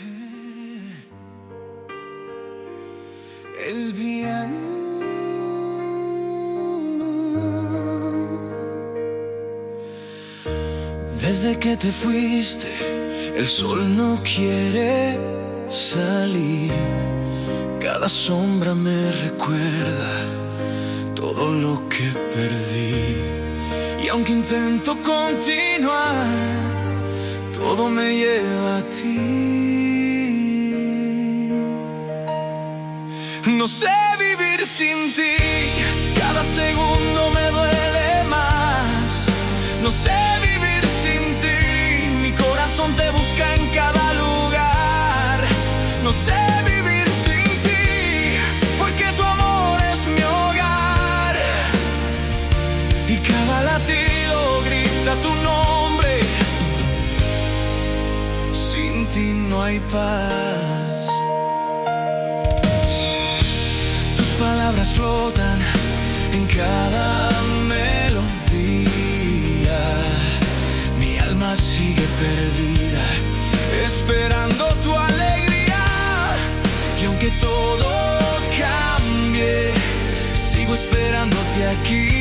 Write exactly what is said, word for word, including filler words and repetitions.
El bien. Desde que te fuiste, el sol no quiere salir. Cada sombra me recuerda todo lo que perdí. Y aunque intento continuar, todo me lleva a ti. No sé vivir sin ti, cada segundo me duele más. No sé vivir sin ti, mi corazón te busca en cada lugar. No sé vivir sin ti, porque tu amor es mi hogar. Y cada latido grita tu nombre, sin ti no hay paz. Palabras flotan en cada melodía. Mi alma sigue perdida, esperando tu alegría. Y aunque todo cambie, sigo esperándote aquí.